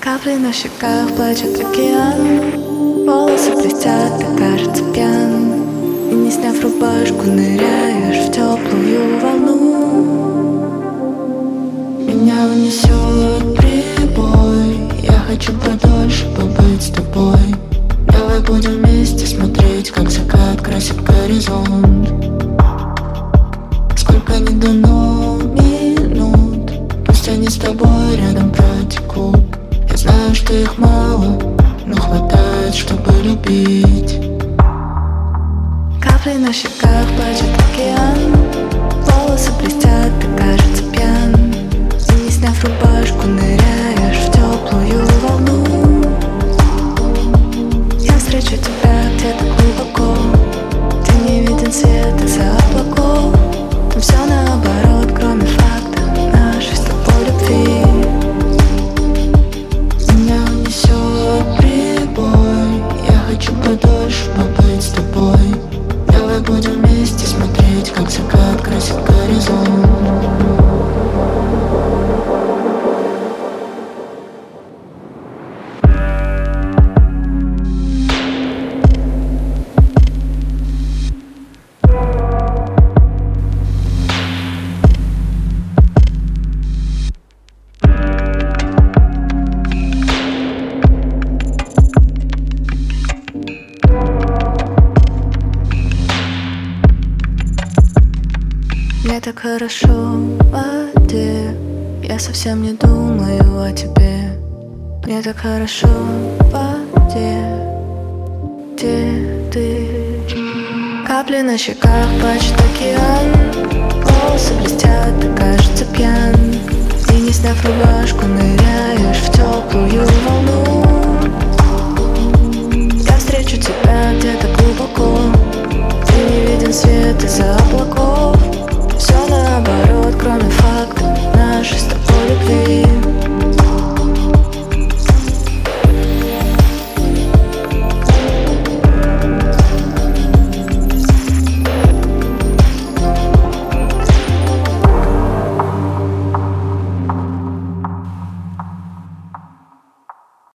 Капли на щеках, плачет океан. Волосы блестят, ты, кажется, пьян. И не сняв рубашку, ныряешь в теплую волну. Меня унесет прибой. Я хочу подольше побыть с тобой. Давай будем вместе смотреть, как закат красит горизонт. Сколько не дано минут, пусть они с тобой рядом протекут. Я знаю, что их мало, но хватает, чтобы любить. Капли на щеках, плачет океан. Волосы блестят, ты, кажется, пьян. И не сняв рубашку, ныряешь в теплую волну. Я встречу тебя где-то глубоко, где не виден свет из-за облаков. Но все наоборот, кроме факта нашей с тобой любви. Меня унесет прибой. Я хочу подольше побыть с тобой. Давай будем вместе смотреть, как закат красит горизонт. Мне так хорошо в воде, я совсем не думаю о тебе. Мне так хорошо в воде, где ты? Капли на щеках, плачет океан. Волосы блестят, ты, кажется, пьян. И не сняв рубашку,